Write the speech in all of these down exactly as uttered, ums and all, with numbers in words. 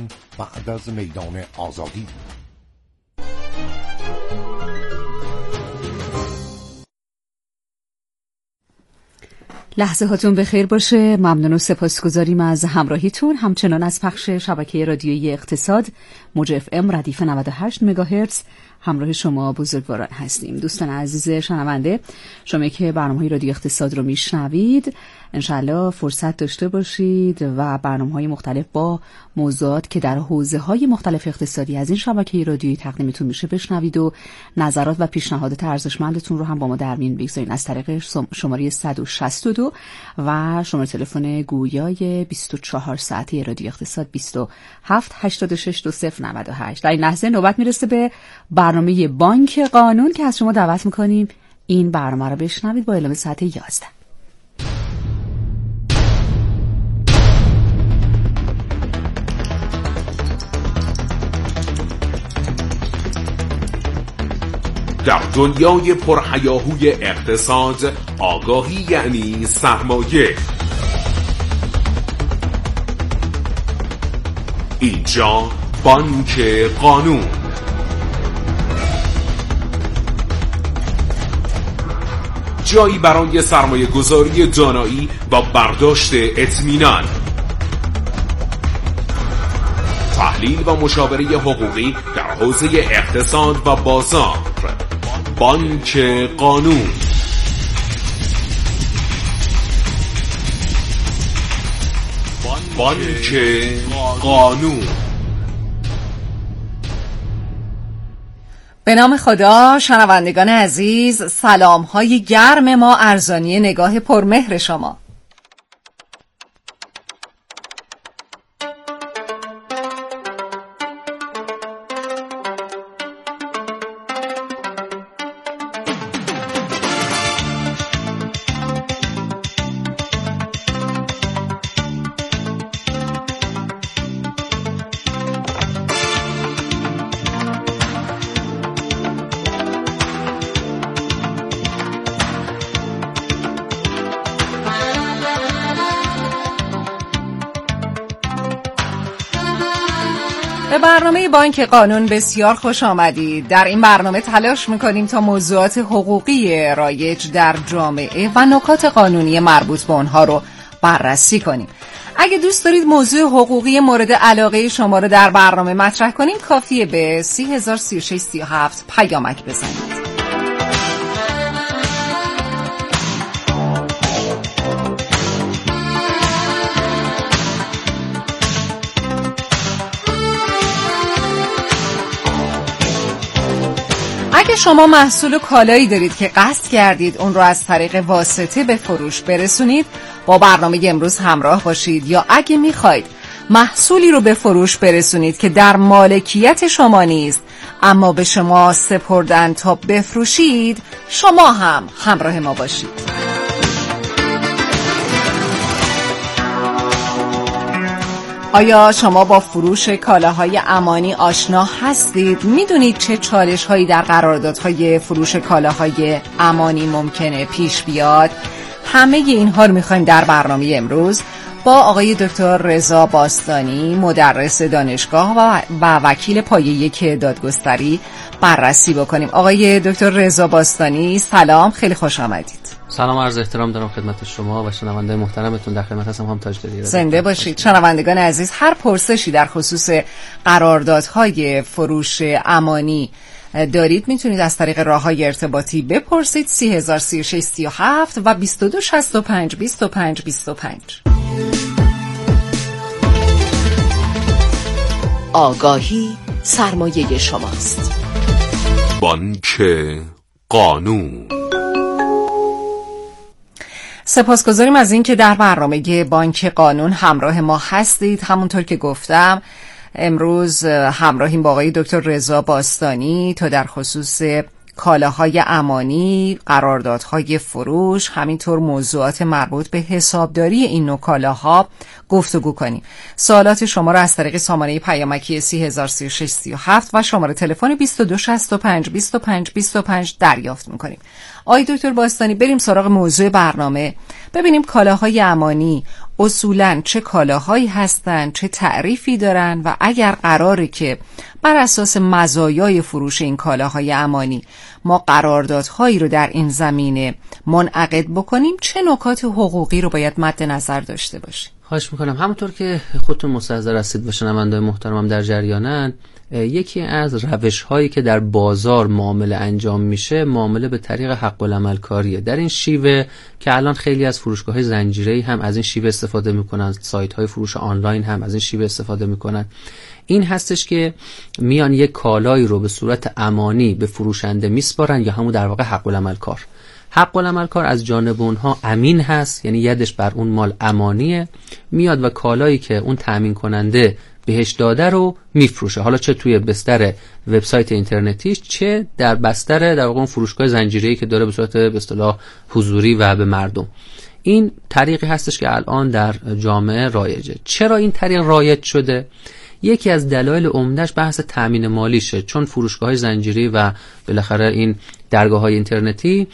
بعد از میدان آزادی. لحظه هاتون بخیر باشه. ممنون و سپاسگزاریم از همراهیتون، همچنان از پخش شبکه رادیویی اقتصاد موج اف ام ردیف نود و هشت مگاهرتز همراه شما بزرگواران هستیم. دوستان عزیز شنونده، شما که برنامه‌های رادیو اقتصاد رو میشنوید انشالله فرصت داشته باشید و برنامه‌های مختلف با موضوعات که در حوزه‌های مختلف اقتصادی از این شبکه رادیویی تقدیمتون میشه بشنوید و نظرات و پیشنهادات ارزشمندتون رو هم با ما در میون بگذارید از طریق شماره صد و شصت و دو و شماره تلفن گویای بیست و چهار ساعته رادیو اقتصاد بیست و هفت هشتاد و شش دو صفر نود و هشت. در این لحظه نوبت میرسه به برنامه بانک قانون که از شما دعوت میکنیم این برنامه رو بشنوید با اعلام ساعت یازده. در دنیای پرهیاهوی اقتصاد، آگاهی یعنی سرمایه. اینجا بانک قانون. جایی برای سرمایه گذاری دانایی و برداشت اطمینان، تحلیل و مشاوره حقوقی در حوزه اقتصاد و بازار. بانک قانون. بانک قانون. به نام خدا. شنوندگان عزیز، سلام های گرم ما ارزانی نگاه پرمهر شما. به برنامه بانک قانون بسیار خوش آمدید. در این برنامه تلاش میکنیم تا موضوعات حقوقی رایج در جامعه و نکات قانونی مربوط به آنها رو بررسی کنیم. اگه دوست دارید موضوع حقوقی مورد علاقه شما رو در برنامه مطرح کنیم، کافیه به سی هزار سی و شش سی و هفت پیامک بزنید. اگه شما محصول و کالایی دارید که قصد کردید اون رو از طریق واسطه به فروش برسونید، با برنامه امروز همراه باشید. یا اگه میخواید محصولی رو به فروش برسونید که در مالکیت شما نیست اما به شما سپردن تا بفروشید، شما هم همراه ما باشید. آیا شما با فروش کالاهای امانی آشنا هستید؟ میدونید چه چالش‌هایی در قراردادهای فروش کالاهای امانی ممکنه پیش بیاد؟ همه اینها رو می‌خوایم در برنامه امروز با آقای دکتر رضا باستانی، مدرس دانشگاه و, و وکیل پایه یک دادگستری بررسی بکنیم. آقای دکتر رضا باستانی سلام، خیلی خوش آمدید. سلام، عرض احترام دارم خدمت شما و شنونده محترمتون. در خدمت هستم. هم تاجداری. زنده باشید. شنوندگان عزیز، هر پرسشی در خصوص قراردادهای فروش امانی دارید میتونید از طریق راههای ارتباطی بپرسید. سی هزار سی و شش سی و هفت و بیست و دو شصت و پنج بیست و پنج بیست و پنج. آگاهی سرمایه شماست. بانک قانون. سپاسگزاریم از این که در برنامه بانک قانون همراه ما هستید. همونطور که گفتم امروز همراهیم با آقای دکتر رضا باستانی تا در خصوص کالاهای امانی، قراردادهای فروش، همینطور موضوعات مربوط به حسابداری این نوع کالاها گفتگو کنیم. سوالات شما را از طریق سامانه پیامکی سی هزار سی و شش سی و هفت و شماره تلفن بیست و دو شصت و پنج بیست و پنج بیست و پنج دریافت می‌کنیم. آقای دکتر باستانی، بریم سراغ موضوع برنامه. ببینیم کالاهای امانی اصولاً چه کالاهایی هستن، چه تعریفی دارن و اگر قراره که بر اساس مزایای فروش این کالاهای امانی ما قراردادهایی رو در این زمینه منعقد بکنیم، چه نکات حقوقی رو باید مد نظر داشته باشیم؟ خواهش میکنم. همونطور که خودتون مستحضر هستید و شنونده‌های محترمم در جریانن، یکی از روش هایی که در بازار معامله انجام میشه معامله به طریق حق العمل کاریه. در این شیوه که الان خیلی از فروشگاه‌های زنجیره‌ای هم از این شیوه استفاده میکنن، سایت‌های فروش آنلاین هم از این شیوه استفاده میکنن. این هستش که میان یک کالایی رو به صورت امانی به فروشنده میسپارن یا همون در واقع حق العمل کار. حق العمل کار از جانب اونها امین هست، یعنی یدش بر اون مال امانیه، میاد و کالایی که اون تامین کننده بهش داده رو میفروشه، حالا چه توی بستر وبسایت اینترنتیش چه در بستر در واقع اون فروشگاه زنجیره‌ای که داره به صورت به اصطلاح حضوری و به مردم. این طریقی هستش که الان در جامعه رایجه. چرا این طریق رایج شده؟ یکی از دلایل عمدهش بحث تامین مالیشه، چون فروشگاه‌های زنجیره‌ای و بالاخره این درگاه‌های اینترنتی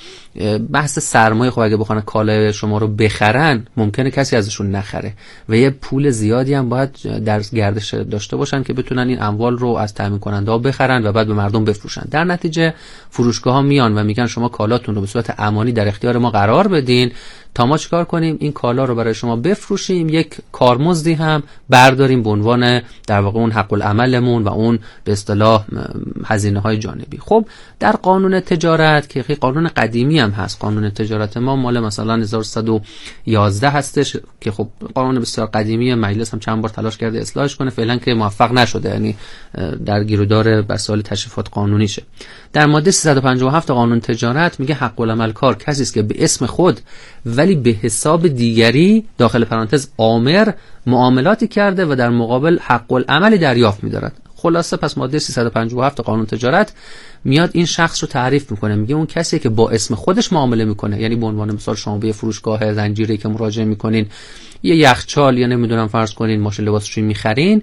بحث سرمایه، خب اگه بخوان کالای شما رو بخرن ممکنه کسی ازشون نخره و یه پول زیادی هم باید در گردش داشته باشن که بتونن این اموال رو از تامین کننده ها بخرن و بعد به مردم بفروشن. در نتیجه فروشگاه‌ها میان و میگن شما کالاتون رو به صورت امانی در اختیار ما قرار بدین تا ما چیکار کنیم این کالا رو برای شما بفروشیم، یک کارمزدی هم برداریم به عنوان در واقع اون حق العملمون و اون به اصطلاح هزینه‌های جانبی. خب در قانون تجارت که قانون قدیمی هم هست، قانون تجارت ما مال مثلا هزار و صد و یازده هستش که خب قانون بسیار قدیمی، مجلس هم چند بار تلاش کرده اصلاحش کنه، فعلا که موفق نشده، یعنی در گیرودار مسائل تشریفات قانونیشه. در ماده سیصد و پنجاه و هفت قانون تجارت میگه حق العمل کار کسی است که به اسم خود ولی به حساب دیگری داخل پرانتز آمر معاملاتی کرده و در مقابل حق العملی دریافت می‌دارد. خلاصه پس ماده سیصد و پنجاه و هفت قانون تجارت میاد این شخص رو تعریف میکنه، میگه اون کسی که با اسم خودش معامله میکنه، یعنی به عنوان مثال شما به فروشگاه زنجیره‌ای که مراجعه میکنین یه یخچال یا نمیدونم فرض کنین ماشین لباسشویی میخرین،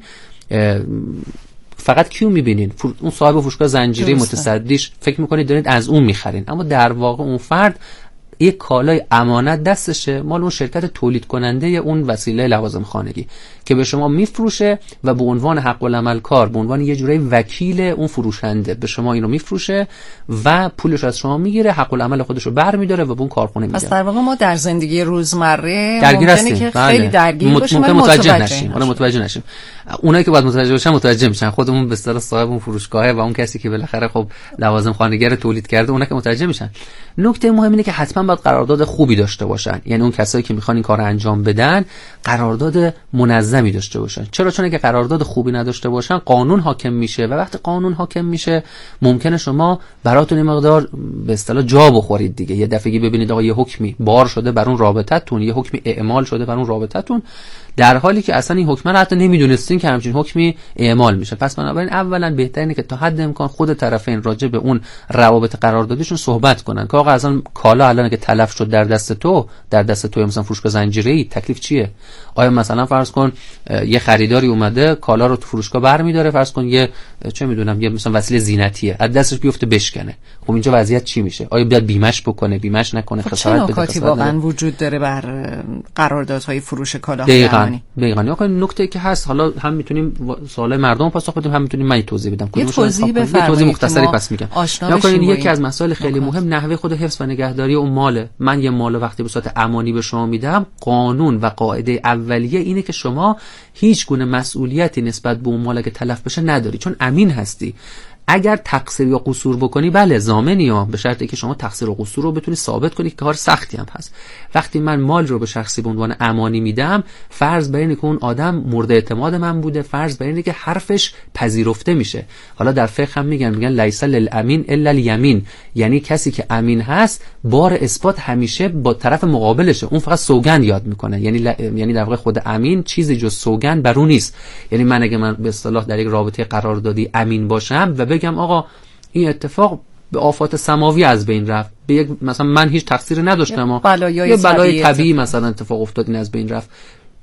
فقط کیو میبینین؟ اون صاحب فروشگاه زنجیره‌ای متصدیش فکر میکنید دارید از اون میخرین، اما در واقع اون فرد یک کالای امانت دستشه مال اون شرکت تولید کننده اون وسیله لوازم خانگی که به شما میفروشه و به عنوان حق العمل کار به عنوان یه جوری وکیل اون فروشنده به شما اینو میفروشه و پولش از شما میگیره، حق العمل خودش رو برمی‌داره و به اون کارخونه میده. پس در واقع ما در زندگی روزمره درگیر ممکنه که بله. خیلی درگیر مت... باشیم ممکن ولی متوجه, متوجه نشیم. نشیم. متوجه نشیم. اونایی که باید متوجه بشن متوجه میشن، خودمون به اصطلاح صاحب اون فروشگاهه و اون کسی که بالاخره خب لوازم خانگی رو تولید کرده اونا که متوجه میشن. نکته مهم اینه که حتما باید قرارداد خوبی داشته باشن، یعنی اون کسایی که میخوان این کارو انجام بدن قرارداد منظمی داشته باشن. چرا؟ چون اگه قرارداد خوبی نداشته باشن قانون حاکم میشه و وقتی قانون حاکم میشه ممکنه شما براتون این مقدار به اصطلاح جا بخورید دیگه. یه دفعه‌ای ببینید آقا یه حکمی بار شده بر اون رابطتون، یه حکمی اعمال شده بر اون رابطتون، در حالی که اصلا این حکم رو حتی نمیدونستین که همچین حکمی اعمال میشه. پس بنابراین اولا بهترینه که تا حد امکان خود طرفین راجع به اون روابط قراردادیشون صحبت کنن که آقا اصلا کالا الان که تلف شد در دست تو، در دست تو مثلا فروشگاه زنجیره‌ای، تکلیف چیه؟ آیا مثلا فرض کن یه خریداری اومده کالا رو تو فروشگاه برمی‌داره، فرض کن یه چه میدونم یه مثلا وسیله زینتیه از دستش بیفته بشکنه، خب اینجا وضعیت چی میشه؟ آیا باید بیمش بکنه، بیمش نکنه، خب خسارت بده؟ چه نکاتی واقعا وجود داره بر قراردادهای فروش کالاهای امانی؟ دقیقاً دقیقاً نکته که هست، حالا هم میتونیم سوال مردم پاسخ بدیم، هم میتونیم من توضیح بدم. یه توضیح بفرمایید. یه توضیح مختصری پس میگم. نکنین یکی از مسائل خیلی مهم نحوه خود حفظ و نگهداری اون ماله. من یه مال وقتی به صورت امانی به شما میدم، قانون و قاعده اولیه اینه که شما هیچ گونه مسئولیتی نسبت به اون مال که تلف بشه نداری، چون امین هستی. اگر تقصیر یا قصور بکنی بله ضامنی ها، به شرطی که شما تقصیر و قصور رو بتونی ثابت کنی که کار سختی هم هست. وقتی من مال رو به شخصی به عنوان امانی میدم، فرض بر اینه که اون آدم مورد اعتماد من بوده، فرض بر اینه که حرفش پذیرفته میشه. حالا در فقه هم میگن میگن لیس للامین الا الیمین، یعنی کسی که امین هست بار اثبات همیشه با طرف مقابلشه، اون فقط سوگند یاد میکنه. یعنی ل... یعنی در واقع خود امین چیزی جز سوگند بر اون نیست. یعنی من اگه من به اصطلاح در یک رابطه قراردادی امین باشم و بگم آقا این اتفاق به آفات سماوی از بین رفت، به یک مثلا من هیچ تقصیری نداشتم، یه بلای طبیعی مثلا اتفاق افتاد این از بین رفت،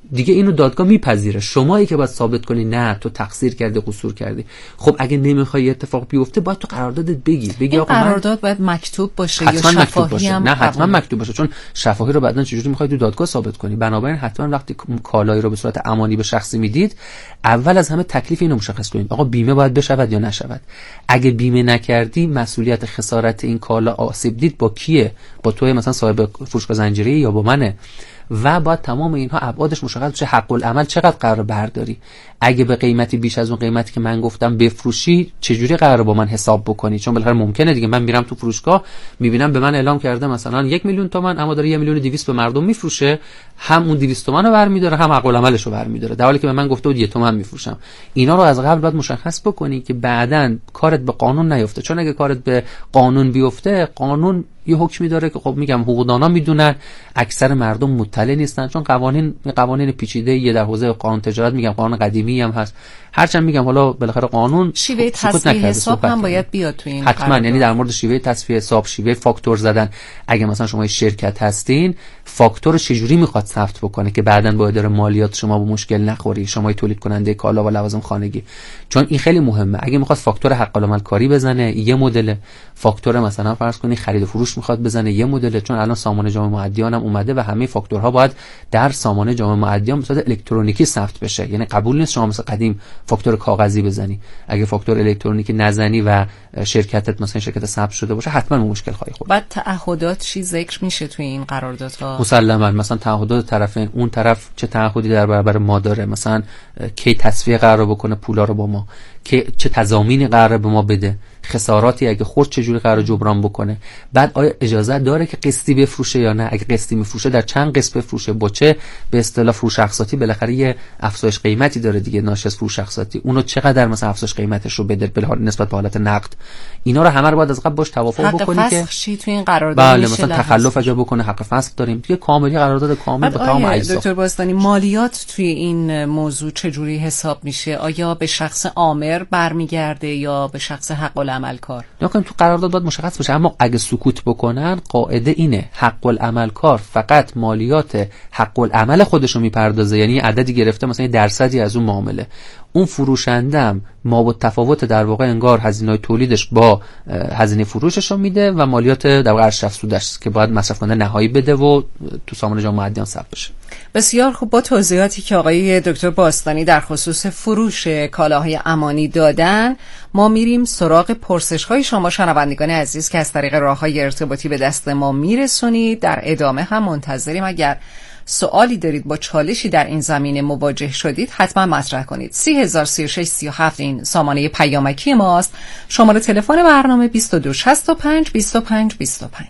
دیگه اینو دادگاه میپذیره. شمایی که باید ثابت کنی نه تو تقصیر کردی، قصور کردی. خب اگه نمیخوای اتفاق بیفته باید تو قراردادت بگی بگی آقا قرارداد باید مکتوب باشه یا شفاهی باشه. نه حتما مکتوب باشه، چون شفاهی رو بعدن چجوری میخوای تو دادگاه ثابت کنی؟ بنابراین حتما وقتی کالایی رو به صورت امانی به شخصی میدید، اول از همه تکلیف اینو مشخص کنید. آقا بیمه باید بشود یا نشود؟ اگه بیمه نکردی مسئولیت خسارت این کالا آسیب دید با کیه؟ با توی مثلا صاحب فروشگاه زنجیره یا با منه؟ و باید تمام اینها ابعادش مشخص بشه. حق العمل چقدر قرار برداری؟ اگه به قیمتی بیش از اون قیمتی که من گفتم بفروشی، چجوری قراره با من حساب بکنی؟ چون بالاخره ممکنه دیگه من میرم تو فروشگاه میبینم به من اعلام کرده مثلا یک میلیون تومان، اما داره یک میلیون و دویست به مردم میفروشه، هم اون دویست تومان رو برمی‌داره هم حق العملش رو برمی‌داره، در حالی که به من گفته بود یک تومان میفروشم. اینا رو از قبل باید مشخص بکنی که بعداً کارت به قانون نیفته. چون اگه کارت به قانون بیفته، قانون یه حکمی داره که خب میگم حقوقدانا میدونن، اکثر مردم مطلع نیستن، چون قوانین قوانین پیچیده یه در حوزه قانون تجارت، میگم قانون قدیمی هم هست. هرچند میگم حالا بالاخره قانون شیوه تصفیه حساب هم باید بیاد تو این حتما قرارداد. یعنی در مورد شیوه تصفیه حساب، شیوه فاکتور زدن، اگه مثلا شما شرکت هستین، فاکتور چجوری میخواد ثبت بکنه که بعداً با اداره مالیات شما به مشکل نخوری، شما تولید کننده کالا و لوازم خانگی. چون این خیلی مهمه. اگه میخواد فاکتور حق العمل کاری بزنه، یه مدل، فاکتور مثلا فرض کنی خرید و فروش میخواد بزنه، یه مدل. چون الان سامانه جامع معدیان هم اومده و همه فاکتورها باید در سامانه جامع معدیان به صورت الکترونیکی ثبت بشه. یعنی قبول نیست شما مثلا قدیم فاکتور کاغذی بزنی. اگه فاکتور الکترونیکی نزنی و شرکتت مثلا شرکت ثبت شده باشه، حتما مشکل خواهی خورد. بعد تعهدات چی ذکر میشه توی این قراردادها؟ مسلما مثلا تعهدات طرفین، اون طرف چه تعهدی در برابر ما داره، مثلا کی تصفیه قرار بکنه پولا رو با ما، که چه تضامینی قراره به ما بده، خساراتی اگه خورد چجوری قراره جبران بکنه. بعد آیا اجازه داره که قسطی بفروشه یا نه؟ اگه قسطی میفروشه در چند قسط بفروشه، با چه به اصطلاح فروش اقساطی؟ بالاخره یه افزایش قیمتی داره دیگه ناشی از فروش اقساطی، اونو چقدر مثلا افزایش قیمتش رو بده به نسبت به حالت نقد. اینا رو همه رو باید از قبل باش توافق بکنی که چی تو این قرارداد بله مثلا تخلف اجازه بکنه، حق فسخ داریم دیگه، کاملی قرارداد کامل با تمام اجزا. دکتر باستانی، مالیات توی این موضوع چجوری حساب میشه؟ آیا به شخص عامر برمیگرده یا به شخص حق العمل کار؟ نکنم تو قرارداد باید مشخص بشه. اما اگه سکوت بکنن، قاعده اینه حق العمل کار فقط مالیات حق العمل خودشو میپردازه، یعنی عددی گرفته مثلا درصدی از اون معامله. اون فروشندم ما با تفاوت در واقع انگار هزینه‌های تولیدش با هزینه فروشش رو میده و مالیات در واقع ارزش افزوده‌اش که باید مصرف کننده نهایی بده و تو سامانه جامع معدیان ثبت بشه. بسیار خوب. با توضیحاتی که آقای دکتر باستانی در خصوص فروش کالاهای امانی دادن، ما میریم سراغ پرسش‌های شما شنوندگان عزیز که از طریق راه‌های ارتباطی به دست ما میرسونید. در ادامه هم منتظریم اگر سوالی دارید، با چالشی در این زمینه مواجه شدید، حتما مطرح کنید. سی هزار سی و شش سی و هفت این سامانه پیامکی ماست. شماره تلفن برنامه بیست و دو شصت و پنج بیست و پنج بیست و پنج.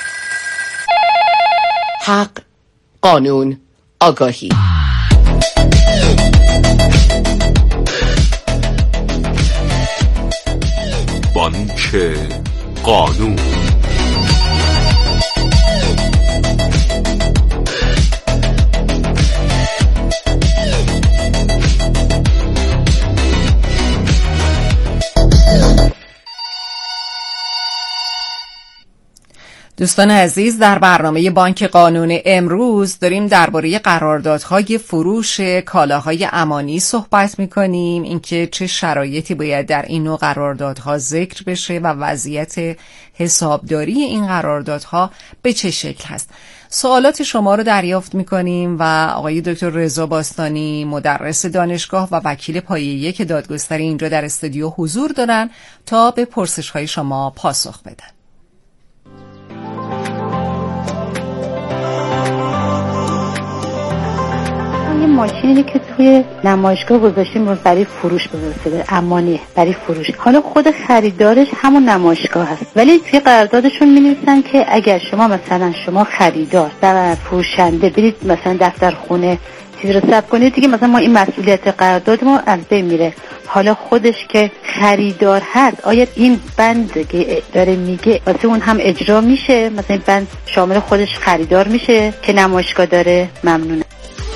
حق، قانون، آگاهی. بانک قانون. دوستان عزیز، در برنامه بانک قانون امروز داریم درباره قراردادهای فروش کالاهای امانی صحبت می‌کنیم، اینکه چه شرایطی باید در این نوع قراردادها ذکر بشه و وضعیت حسابداری این قراردادها به چه شکل هست. سوالات شما رو دریافت می‌کنیم و آقای دکتر رضا باستانی، مدرس دانشگاه و وکیل پایه یک دادگستری، اینجا در استودیو حضور دارن تا به پرسش‌های شما پاسخ بدن. یه ماشینی که توی نمایشگاه گذاشتیم برای فروش بذاره، امانیه برای فروش. حالا خود خریدارش همون نمایشگاه هست، ولی توی قراردادشون می‌نویسن که اگر شما مثلا شما خریدار و فروشنده برید مثلا دفتر خونه چیزی رو ثبت کنید، دیگه مثلا ما این مسئولیت قرارداد ما از بین میره. حالا خودش که خریدار هست، آیا این بند که داره میگه واسه اون هم اجرا میشه؟ مثلا این بند شامل خودش خریدار میشه که نمایشگاه داره؟ ممنونم.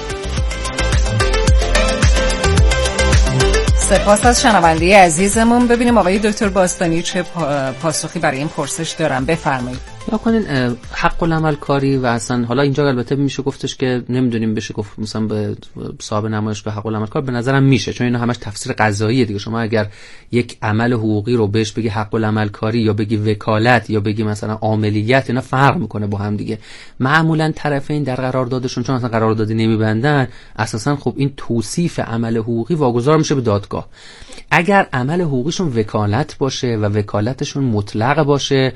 سپاس از شنونده عزیزمون. ببینیم آقای دکتر باستانی چه پاسخی برای این پرسش دارن. بفرمایید. یا کنین حق العمل کاری و اصلا حالا اینجا البته میشه گفتش که نمیدونیم بشه گفت مثلا به صاحب نمایشگاه حق العمل کار، به نظرم میشه، چون اینا همش تفسیر قضاییه دیگه. شما اگر یک عمل حقوقی رو بهش بگی حق العمل کاری یا بگی وکالت یا بگی مثلا عاملیت، اینا فرق میکنه با هم دیگه. معمولا طرفین در قراردادشون چون اصلا قراردادی نمیبندن، اساسا خب این توصیف عمل حقوقی واگذار میشه به دادگاه. اگر عمل حقوقیشون وکالت باشه و وکالتشون مطلق باشه،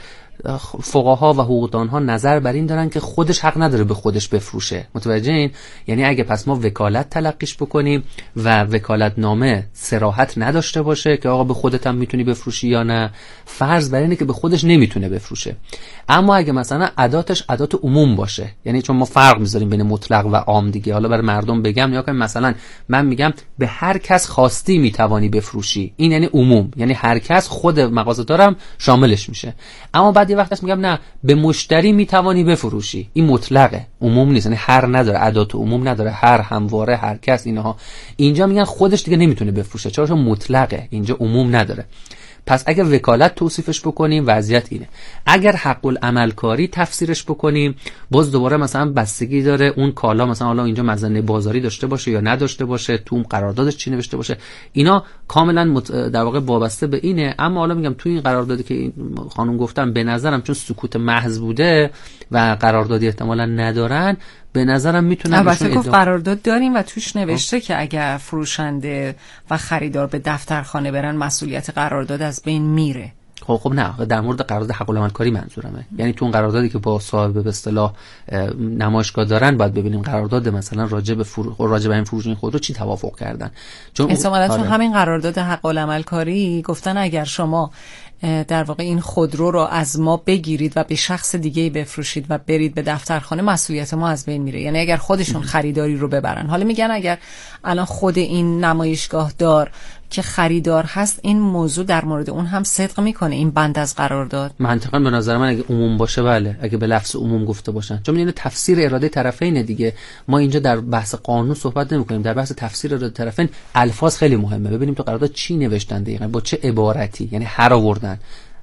فقها و حقوقدانها نظر بر این دارن که خودش حق نداره به خودش بفروشه. متوجه این؟ یعنی اگه پس ما وکالت تلقیش بکنیم و وکالت نامه صراحت نداشته باشه که آقا به خودت هم میتونی بفروشی یا نه، فرض بر اینه که به خودش نمیتونه بفروشه. اما اگه مثلا اداتش ادات عموم باشه، یعنی چون ما فرق میذاریم بین مطلق و عام دیگه، حالا برای مردم بگم یا که مثلا من میگم به هر کس خواستی میتوانی بفروشی، این یعنی عموم، یعنی هر کس، خود مغازه‌دارم شاملش میشه. اما بعد یه وقت میگم نه به مشتری میتوانی بفروشی، این مطلقه، عموم نیست، یعنی هر نداره، ادات عموم نداره، هر، همواره، هر کس، اینها. اینجا میگن خودش دیگه نمیتونه بفروشه چون مطلقه، اینجا عموم نداره. پس اگر وکالت توصیفش بکنیم وضعیت اینه. اگر حق العمل کاری تفسیرش بکنیم، باز دوباره مثلا بستگی داره اون کالا مثلا حالا اینجا مظنه بازاری داشته باشه یا نداشته باشه، تو اون قراردادش چی نوشته باشه، اینا کاملا مت... در واقع وابسته به اینه. اما حالا میگم تو این قراردادی که این خانم گفتم، به نظرم چون سکوت محض بوده و قراردادی احتمالاً ندارن، به نظرم میتونن. البته گفت قرارداد داریم و توش نوشته آه. که اگر فروشنده و خریدار به دفترخانه برن مسئولیت قرارداد از بین میره. خب خب نه، در مورد قرارداد حق العمل کاری منظورمه. یعنی تو اون قراردادی که با صاحب به اصطلاح نمایشگاه دارن، باید ببینیم قرارداد مثلا راجع به فرو... راجع به این فروش خودرو چی توافق کردن. چون احتمالاً تو همین قرارداد حق العمل کاری گفتن اگر شما در واقع این خودرو رو از ما بگیرید و به شخص دیگه‌ای بفروشید و برید به دفترخانه، مسئولیت ما از بین میره. یعنی اگر خودشون خریداری رو ببرن. حالا میگن اگر الان خود این نمایشگاه دار که خریدار هست، این موضوع در مورد اون هم صدق میکنه این بند از قرارداد. منطقاً به نظر من اگه عموم باشه بله، اگه به لفظ عموم گفته باشن، چون اینو تفسیر اراده طرفین دیگه. ما اینجا در بحث قانون صحبت نمی‌کنیم، در بحث تفسیر اراده طرفین الفاظ خیلی مهمه. ببینیم تو قرارداد چی نوشتن دقیقاً، با چه عبارتی، یعنی هر آوردن،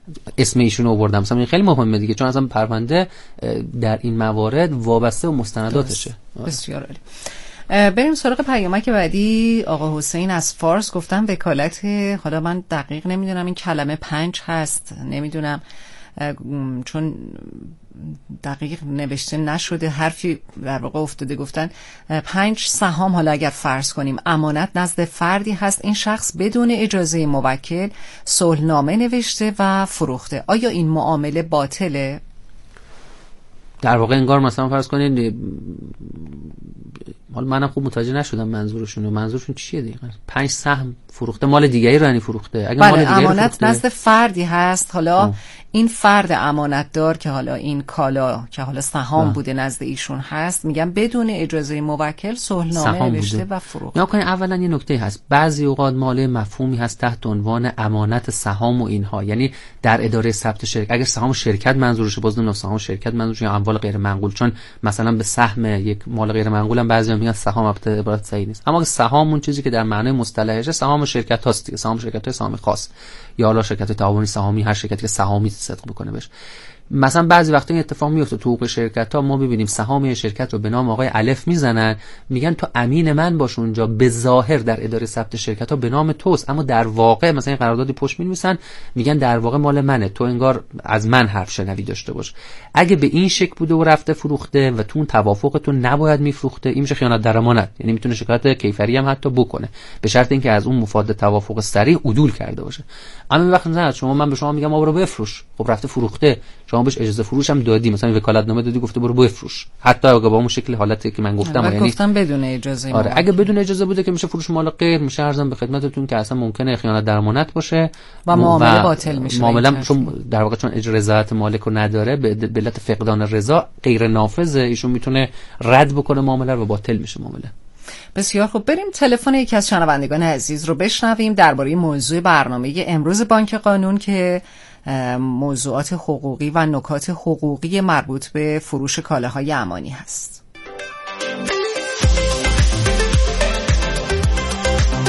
اسم ایشون رو آوردن مثلا، این خیلی مهمه دیگه، چون اصلا پرونده در این موارد وابسته به مستنداتشه. بسیار عالی. بریم سراغ پیامک بعدی. آقا حسین از فارس گفتن وکالت، حالا من دقیق نمیدونم این کلمه پنج هست، نمیدونم چون دقیق نوشته نشده، حرفی در واقع افتاده، گفتن پنج سهام، حالا اگر فرض کنیم امانت نزد فردی هست، این شخص بدون اجازه موکل صلحنامه نوشته و فروخته، آیا این معامله باطله؟ در واقع انگار مثلا فرض کنید، حالا منم خوب متوجه نشدم منظورشون و منظورشون چیه دقیقاً. پنج سهم فروخته، مال دیگری رو یعنی فروخته. اگه بله، مال دیگری امانت نزد فردی هست، حالا آه. این فرد امانت دار که حالا این کالا که حالا سهام آه. بوده نزد ایشون هست، میگم بدون اجازه موکل صلحنامه نوشته و فروخته. یا کنید اولا یه نکته هست، بعضی اوقات مال مفهومی هست تحت عنوان امانت سهام و اینها، یعنی در اداره ثبت شرکت، اگر سهام شرکت منظورشه، باز نمیدونم سهام شرکت منظورشه یا اموال غیر منقول، چون مثلا به سهم یک مال غیر منقول هم بعضی میگن سهام، البته عبارت صحیح نیست، اما سهام اون چیزی که در معنای مصطلحش سهام شرکت هاست دیگه، سهام شرکت های سهام خاص یا حالا شرکت تعاونی سهامی، هر شرکتی که سهامی صدق بکنه بهش. مثلا بعضی وقتا این اتفاق میفته تو حقوق شرکت ها، ما ببینیم سهام شرکت رو به نام آقای الف میزنن، میگن تو امین من باش اونجا، به ظاهر در اداره ثبت شرکت ها به نام توست، اما در واقع مثلا این قراردادی پشت می‌نویسن میگن در واقع مال منه، تو انگار از من حرف شنوی داشته باش. اگه به این شکل بوده و رفته فروخته و تو اون توافق تو نباید میفروخته، این میشه خیانت در امانت، یعنی میتونه شکایت کیفری هم حتی بکنه، به شرط اینکه از اون مفاد توافق صریح عدول کرده باشه. اما وقتی مثلا شما من به شما میگم آقا برو بفروش، خب رفته فروخته، شما بهش اجازه فروش هم دادی، مثلا وکالتنامه دادی گفته برو بفروش، حتی اگه با اون شکل حالتی که من گفتم، یعنی گفتم بدون اجازه. آره اگه بدون اجازه بوده که میشه فروش مال غیر، میشه عرضم به خدمتتون که اصلا ممکنه خیانت در امانت باشه و معامله باطل میشه. معامله چون در واقع چون اجازه رضایت مالک رو نداره، به علت فقدان رضا غیر نافذه، ایشون میتونه رد بکنه معامله رو و باطل میشه معامله. بسیار خوب، بریم تلفن یکی از شنوندگان عزیز رو بشنویم درباره موضوع برنامه امروز بانک قانون که موضوعات حقوقی و نکات حقوقی مربوط به فروش کالاهای امانی هست.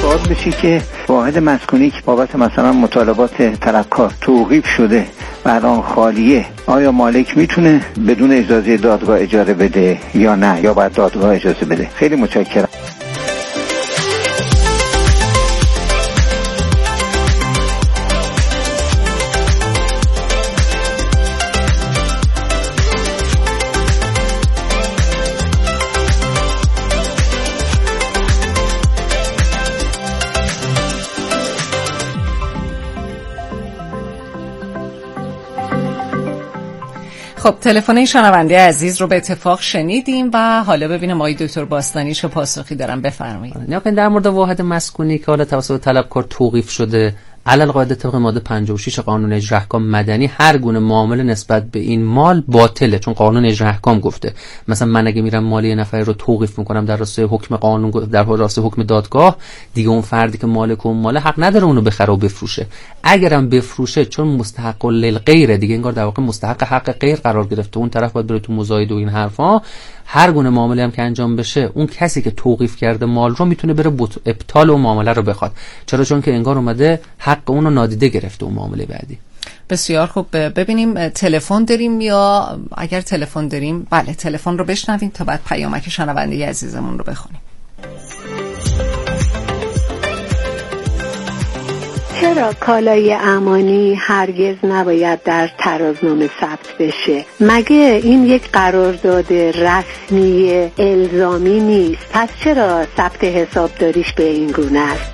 سوال بشه که واحد مسکونی که بابت مثلا مطالبات طلبکار توقیف شده و الان خالیه، آیا مالک میتونه بدون اجازه دادگاه اجاره بده یا نه، یا باید دادگاه اجازه بده؟ خیلی متشکرم. خب تلفن شنونده عزیز رو به اتفاق شنیدیم و حالا ببینیم آقای دکتر باستانی چه پاسخی دارن. بفرمایید. نه در مورد واحد مسکونی که حالا توسط طلبکار توقیف شده، علل قاعده طبق ماده پنجاه و شش قانون اجرا احکام مدنی هر گونه معامله نسبت به این مال باطله، چون قانون اجرا احکام گفته مثلا من اگه میرم مال یه نفر رو توقیف میکنم در راستای حکم قانون، در راستای حکم دادگاه، دیگه اون فردی که مالک اون مال حق نداره اونو بخره و بفروشه. اگرم بفروشه چون مستحق للغیر دیگه انگار در واقع مستحق حق غیر قرار گرفته، اون طرف باید بره تو مزاید و این حرفا. هر گونه معامله هم که انجام بشه اون کسی که توقیف کرده مال رو میتونه بره ابطال اون معامله رو بخواد. چرا؟ چون که انگار اومده حق اون رو نادیده گرفته اون معامله بعدی. بسیار خوب. ببینیم تلفن داریم یا اگر تلفن داریم بله تلفن رو بشنویم تا بعد پیامک شنونده عزیزمون رو بخونیم. چرا کالای امانی هرگز نباید در ترازنامه ثبت بشه؟ مگه این یک قرارداد رسمی الزامی نیست؟ پس چرا ثبت حسابداریش به این گونه است؟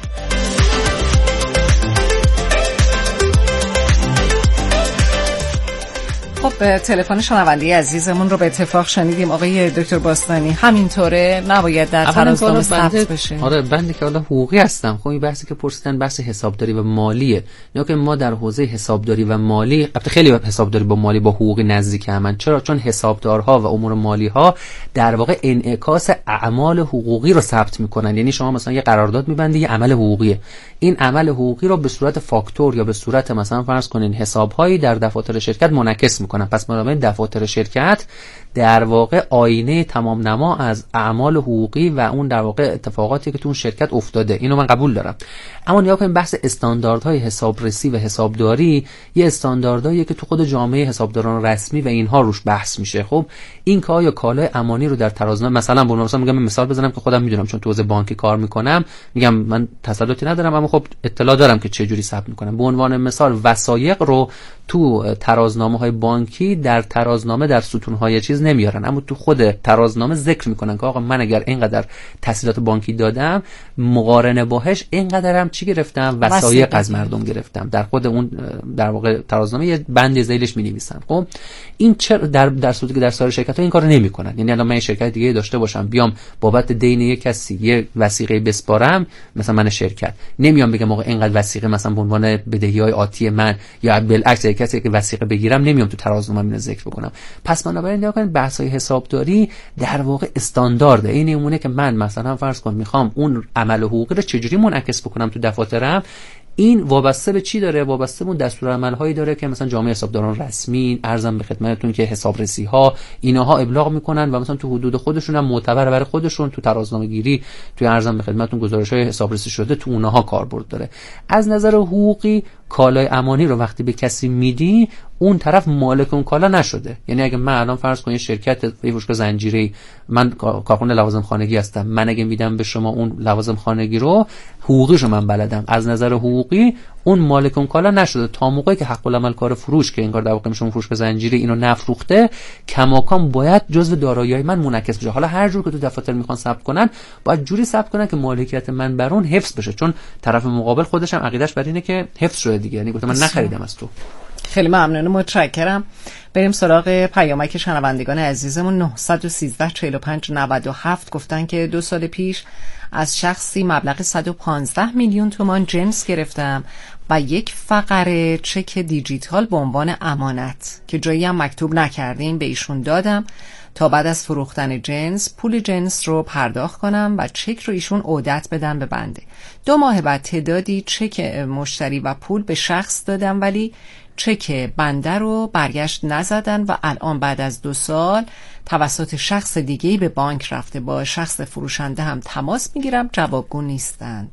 خب تلفن شنونده عزیزمون رو به اتفاق شنیدیم آقای دکتر باستانی. همینطوره نباید در ترازنامه ثبت بشه. آره بنده که حالا حقوقی هستم. خب این بحثی که پرسیدن بحث حسابداری و مالیه. یا که ما در حوزه حسابداری و مالی البته خیلی حسابداری با مالی با حقوقی نزدیک همن. چرا؟ چون حسابدارها و امور مالی ها در واقع انعکاس اعمال حقوقی رو ثبت میکنن. یعنی شما مثلا یه قرارداد میبندی، یه عمل حقوقیه، این عمل حقوقی رو به صورت فاکتور یا به صورت مثلا فرض کنین حساب‌هایی در دفاتر شرکت منعکس میکنن. پس بنابراین دفاتر شرکت در واقع آینه تمام نما از اعمال حقوقی و اون در واقع اتفاقاتی که تو اون شرکت افتاده، اینو من قبول دارم. اما نیا کنیم بحث استانداردهای حسابرسی و حسابداری یه استانداردهاییه که تو خود جامعه حسابداران رسمی و اینها روش بحث میشه. خب این که آیا کالای امانی رو در ترازنامه مثلا به مثلا میگم مثال بزنم که خودم میدونم چون تو حوزه بانکی کار میکنم، میگم من تسلطی ندارم اما خب اطلاع دارم که چه جوری ثبت میکنم. به عنوان مثال وثایق رو تو ترازنامه‌های بانکی در ترازنامه در ستون‌های چیز نمیارن، اما تو خود ترازنامه ذکر میکنن که آقا من اگر اینقدر تسهیلات بانکی دادم مقارنه باهش اینقدرم چی گرفتم، وثایق از مردم گرفتم. در خود اون در واقع ترازنامه یه بند ذیلش می‌نویسن. خب این چرا در در صورتی که در سایر شرکت‌ها این کارو نمی‌کنن؟ یعنی الان من شرکت دیگه داشته باشم بیام بابت دین یک کسی یه وثیقه بسپارم، مثلا من شرکت نمیام بگم آقا اینقدر وثیقه مثلا به عنوان بدهی‌های آتی من یا بالعکس کسی که وثیقه بگیرم نمیام تو ترازنامه اینو ذکر بکنم. پس بنابراین نگاه کن بحث‌های حسابداری در واقع استاندارده. این نمونه که من مثلا فرض کن میخوام اون عمل حقوقی رو چجوری منعکس بکنم تو دفاترم، این وابسته به چی داره؟ وابسته به دستورالعمل‌هایی داره که مثلا جامعه حسابداران رسمی ارزم به خدمتتون که حسابرسی‌ها اینها ابلاغ میکنن و مثلا تو حدود خودشون هم معتبر برای خودشون تو ترازنامه‌گیری تو ارزم به خدمتتون گزارش‌های حسابرسی شده تو اونها کاربرد داره. از نظر حقوقی کالای امانی رو وقتی به کسی میدی اون طرف مالک اون کالا نشده. یعنی اگه من الان فرض کنید شرکت یه فروشگاه زنجیره‌ای، من کارخونه لوازم خانگی هستم، من اگه میدم به شما اون لوازم خانگی رو حقوقیشو من بلدم، از نظر حقوقی اون مالک اون کالا نشده تا موقعی که حق العمل کار فروش که این کار در واقع میشه اون فروشگاه زنجیره اینو نفروخته کماکان باید جزو دارایی‌های من منعکس بشه. حالا هر جور که تو دفاتر میخوان ثبت کنن باید جوری ثبت کنن که مالکیت من بر اون حفظ بشه، چون طرف مقابل خودش هم عقیده‌اش بر اینه که حفظ شده دیگه، یعنی گفتم من نخریدم از تو. خیلی ممنونم، متشکرم. بریم سراغ پیامک شنوندگان عزیزمون. نه یک سه چهار پنج نود و هفت گفتن که دو سال پیش از شخصی مبلغ صد و پانزده میلیون تومان جنس گرفتم و یک فقره چک دیجیتال به عنوان امانت که جایی هم مکتوب نکردیم به ایشون دادم تا بعد از فروختن جنس پول جنس رو پرداخت کنم و چک رو ایشون عودت بدن به بنده. دو ماه بعد تعدادی چک مشتری و پول به شخص دادم ولی چک بنده رو برگشت نزدن و الان بعد از دو سال توسط شخص دیگه‌ای به بانک رفته. با شخص فروشنده هم تماس میگیرم، جوابگو نیستند.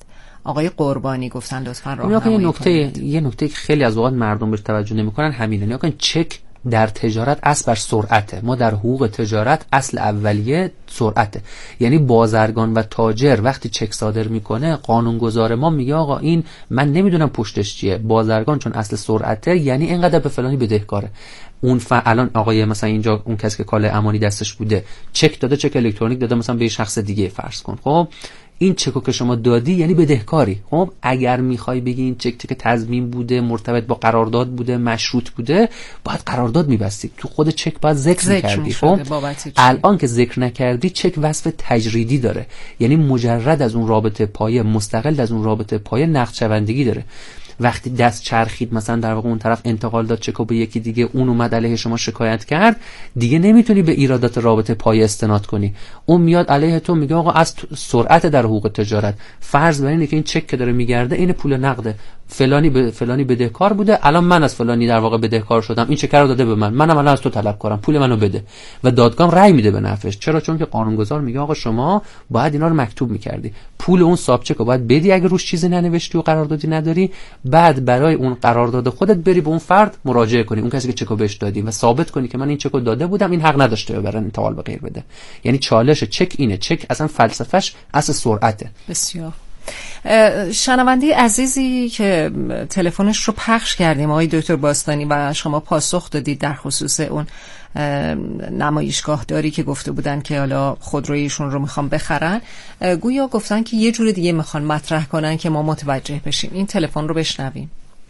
آقای قربانی گفتن لطفاً راهنمایی کنید. کنید. نکته یه نکته که خیلی از اوقات مردم بهش توجه نمی‌کنن همینه. نگاه کن، چک در تجارت اصل بر سرعته. ما در حقوق تجارت اصل اولیه سرعته. یعنی بازرگان و تاجر وقتی چک صادر میکنه، قانونگذار ما میگه آقا این من نمیدونم پشتش چیه. بازرگان چون اصل سرعته، یعنی اینقدر به فلانی بدهکاره. اون الان آقای مثلا اینجا اون کسی که کالای امانی دستش بوده چک داده، چک الکترونیک داده مثلا به شخص دیگه فرض کن. خب این چکو که شما دادی یعنی بدهکاری. خب اگر میخوای بگی این چک چک تضمین بوده، مرتبط با قرارداد بوده، مشروط بوده، باید قرارداد میبستی تو خود چک، باید ذکر میکردی. خب الان که ذکر نکردی، چک وصف تجریدی داره، یعنی مجرد از اون رابطه پایه، مستقل از اون رابطه پایه نقد شوندگی داره. وقتی دست چرخید مثلا در واقع اون طرف انتقال داد چکو به یکی دیگه، اون اومد علیه شما شکایت کرد، دیگه نمیتونی به ایرادات رابطه پایه استناد کنی. اون میاد علیه تو میگه آقا از سرعت در حقوق تجارت، فرض بر اینه که این چک که داره میگرده این پول نقده، فلانی به فلانی بدهکار بوده، الان من از فلانی در واقع بدهکار شدم، این چک رو داده به من، منم الان از تو طلب کارم، پول منو بده. و دادگاه رأی میده به نفعش. چرا؟ چون که قانونگذار میگه آقا شما باید اینا رو مکتوب میکردی، پول اون ساب چک رو باید بدی اگه روش چیزی ننوشتی و قراردادی نداری، بعد برای اون قرارداد خودت بری به اون فرد مراجعه کنی، اون کسی که چکو بهش دادی، و ثابت کنی که من این چکو داده بودم، این حق نداشته ببره انتقال به غیر بده. یعنی چالش چک اینه. چک اصلا فلسفه‌اش اصل سرعته. بسیار. شنونده عزیزی که تلفنش رو پخش کردیم آقای دکتر باستانی و شما پاسخ دادید در خصوص اون نمایشگاه داری که گفته بودن که حالا خودرویشون رو میخوان بخرن، گویا گفتن که یه جور دیگه میخوان مطرح کنن که ما متوجه بشیم. این تلفن رو بشنویم.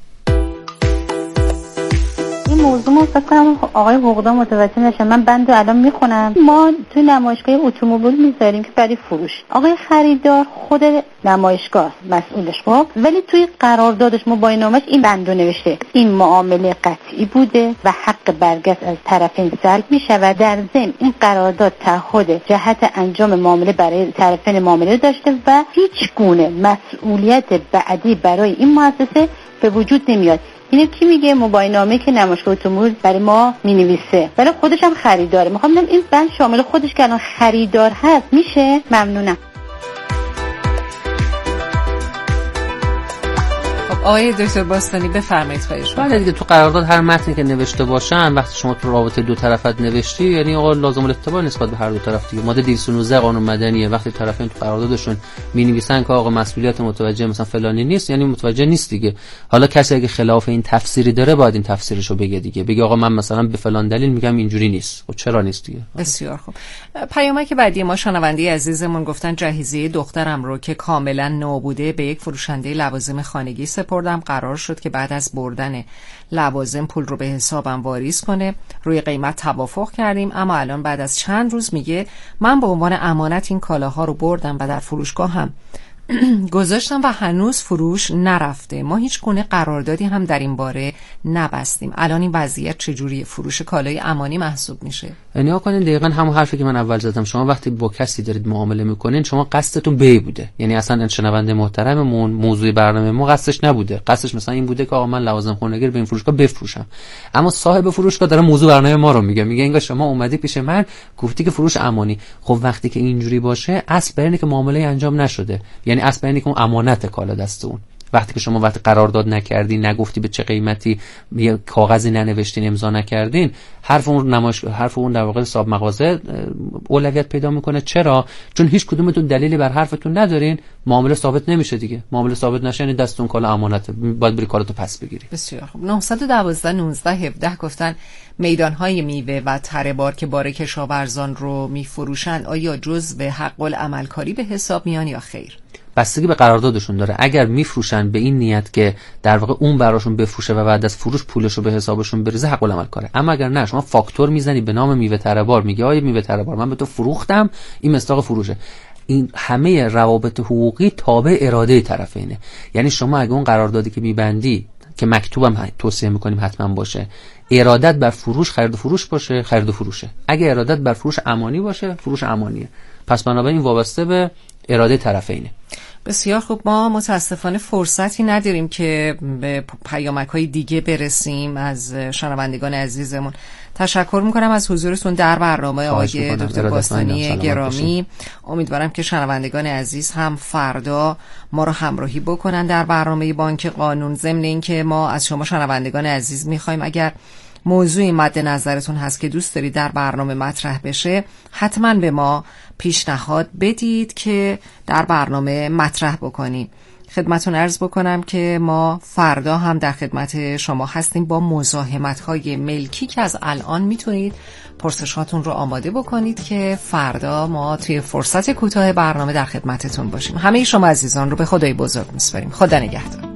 این موضوع ما فکر کنم آقای حقوقدان متوجه نشن. من بندو الان میخونم. ما تو نمایشگاه اتومبیل میذاریم که برای فروش. آقای خریدار خود نمایشگاه مسئولش، خب ولی توی قراردادش مباینامش این بندو نوشته این معامله قطعی بوده و حق برگشت از طرفین سلب میشود. در ضمن این قرارداد تعهد جهت انجام معامله برای طرفین معامله داشته و هیچ گونه مسئولیت بعدی برای این مؤسسه به وجود نمیاد. اینه کی میگه؟ مباینامه که نمایشگاه اتومبیل برای ما مینویسه، ولی خودش هم خریداره. میخوام ببینم این بند شامل خودش که الان خریدار هست میشه؟ ممنونم. آقای دکتر باستانی بفرمایید. خواهش بله دیگه، تو قرارداد هر متنی که نوشته باشن، وقتی شما تو رابطه دو طرفت نوشتی، یعنی آقا لازم الاعتبار نسبت به هر دو طرف دیگه. ماده دویست و نوزده قانون مدنیه. وقتی طرفین تو قراردادشون می‌نویسن که آقا مسئولیت متوجه مثلا فلانی نیست، یعنی متوجه نیست دیگه. حالا کسی اگه خلاف این تفسیری داره، باید این تفسیرشو بگه دیگه. بگه آقا من مثلا به فلان دلیل میگم اینجوری نیست. خب چرا نیست دیگه؟ بسیار خوب. پیامک بعدی ما شنونده عزیزمون گفتن جهیزیه دخترم رو که کاملا نو بوده به یک فروشنده لوازم خانگی سپردم. قرار شد که بعد از بردن لوازم پول رو به حسابم واریز کنه. روی قیمت توافق کردیم، اما الان بعد از چند روز میگه من به عنوان امانت این کالاها رو بردم و در فروشگاه هم گذاشتم و هنوز فروش نرفته. ما هیچ گونه قراردادی هم در این باره نبستیم. الان این وضعیت چجوریه؟ فروش کالای امانی محسوب میشه؟ نیا کنین دقیقاً همون حرفی که من اول زدم. شما وقتی با کسی دارید معامله میکنین، شما قصدتون بی بوده، یعنی اصلا شنونده محترممون موضوع برنامه ما قصدش نبوده. قصدش مثلا این بوده که آقا من لوازم خانگی رو به این فروشگاه بفروشم، اما صاحب فروشگاه داره موضوع برنامه ما رو میگه. میگه انگار شما اومدی پیش من گفتی که فروش امانی. خب وقتی که اینجوری باشه، اصل بر اینه که معامله انجام نشده، یعنی اصل بر اینه که اون امانت کالا دست اون. وقتی که شما وقتی قرارداد نکردی، نگفتی به چه قیمتی، یه کاغذی ننوشتین، امضا نکردین، حرف اون نمایش حرف اون در واقع صاحب مغازه اولویت پیدا میکنه. چرا؟ چون هیچ کدومتون دلیلی بر حرفتون ندارین، معامله ثابت نمیشه دیگه. معامله ثابت نشه یعنی دستون کالا امانته، باید بری کالاتو پس بگیری. بسیار خوب. نه یک دو نوزده هفده گفتن میدانهای میوه و تره بار که بار کشاورزان رو میفروشن آیا جزء حق العملکاری به حساب میان یا خیر؟ بستگی به قراردادشون داره. اگر میفروشن به این نیت که در واقع اون براشون بفروشه و بعد از فروش پولشو به حسابشون بریزه، حق العمل کاره. اما اگر نه، شما فاکتور میزنی به نام میوه تره بار، میگه آیه میوه تره بار من به تو فروختم، این مصداق فروشه. این همه روابط حقوقی تابع اراده طرفینه. یعنی شما اگه اون قراردادی که میبندی که مکتوبم توصیه میکنیم حتما باشه، ارادت بر فروش خرید و فروش باشه، خرید و فروشه. اگه ارادت بر فروش امانی باشه، فروش امانیه. پس بنابراین وابسته به اراده طرفینه. بسیار خوب. ما متاسفانه فرصتی نداریم که به پیامک‌های دیگه برسیم. از شنوندگان عزیزمون تشکر میکنم از حضورتون در برنامه آقای دکتر باستانی گرامی. امیدوارم که شنوندگان عزیز هم فردا ما رو همراهی بکنن در برنامه بانک قانون. ضمن این که ما از شما شنوندگان عزیز میخوایم اگر موضوعی مد نظرتون هست که دوست دارید در برنامه مطرح بشه، حتما به ما پیشنهاد بدید که در برنامه مطرح بکنیم. خدمتون عرض بکنم که ما فردا هم در خدمت شما هستیم با مزاحمت‌های ملکی که از الان میتونید پرسشاتون رو آماده بکنید که فردا ما توی فرصت کوتاه برنامه در خدمتتون باشیم. همه شما عزیزان رو به خدای بزرگ میسپاریم. خدا نگهدار.